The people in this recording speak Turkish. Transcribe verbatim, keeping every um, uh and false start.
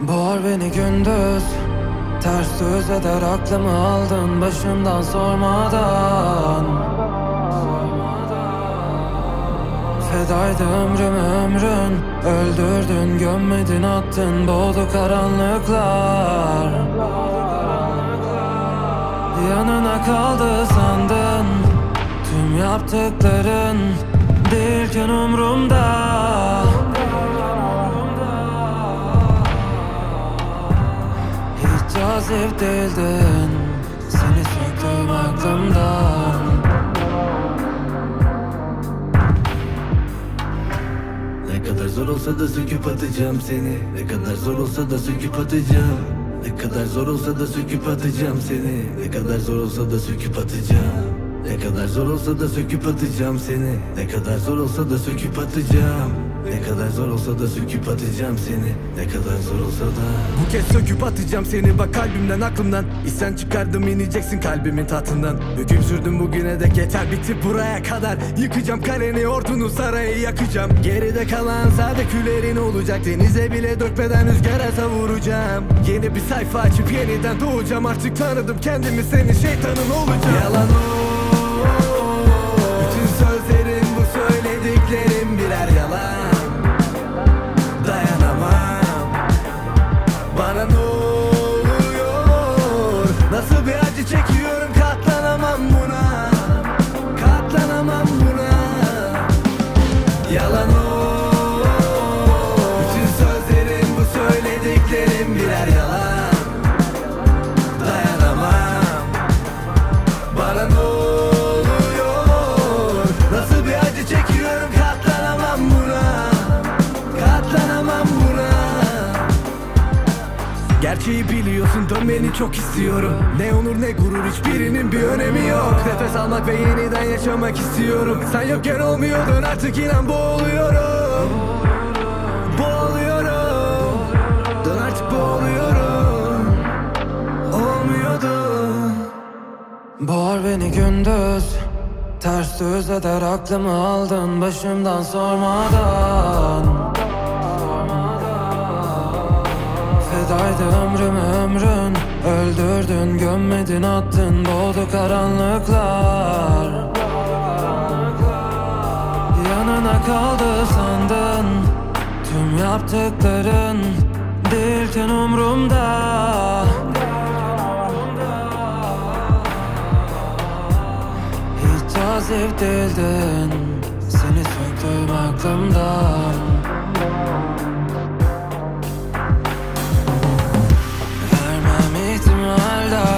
Boğar beni gündüz, ters düz eder aklımı aldın başımdan sormadan. Fedaydı ömrüm ömrün, öldürdün gömmedin attın boğdu karanlıklar. Yanına kaldı sandın, tüm yaptıkların değilken umrumda. Hiç cazip değildin, seni söktüm aklımdan. Ne kadar zor olsa da söküp atacağım seni. Ne kadar zor olsa da söküp atacağım. Ne kadar zor olsa da söküp atacağım seni. Ne kadar zor olsa da söküp atacağım. Ne kadar zor olsa da söküp atacağım seni. Ne kadar zor olsa da söküp atacağım. Ne kadar zor olsa da söküp atacağım seni. Ne kadar zor olsa da. Bu kez söküp atacağım seni bak kalbimden aklımdan. İsyan çıkardım ineceksin kalbimin tahtından. Hüküm sürdüm bugüne dek yeter bitti buraya kadar. Yıkacağım kaleni ordunu sarayı yakacağım. Geride kalan sade küllerin olacak. Denize bile dökmeden rüzgara savuracağım. Yeni bir sayfa açıp yeniden doğacağım. Artık tanıdım kendimi senin şeytanın olacağım. Yalan o. Bütün sözlerin bu söylediklerim birer yalan. Dayanamam. Bana ne oluyor? Nasıl bir acı çekiyorum katlanamam buna. Katlanamam buna. Yalan o. Bütün sözlerin bu söylediklerim birer yalan. Dayanamam. Bana ne oluyor? Nasıl bir acı çekiyorum katlanamam buna. Katlanamam buna. Gerçeği biliyorsun dönmeni çok istiyorum. Ne onur ne gurur hiçbirinin bir önemi yok. Nefes almak ve yeniden yaşamak istiyorum. Sen yokken olmuyordun artık inan boğuluyorum. Boğuluyorum. Dön artık boğuluyorum. Olmuyordun. Boğar beni gündüz, ters düz eder aklımı aldın başımdan sormadan. Fedaydı ömrüm ömrün, öldürdün gömmedin attın boğdu karanlıklar. Yanına kaldı sandın, tüm yaptıkların değilken umrumda. Hiç cazip değildin, seni söktüm aklımdan. Vermem ihtimal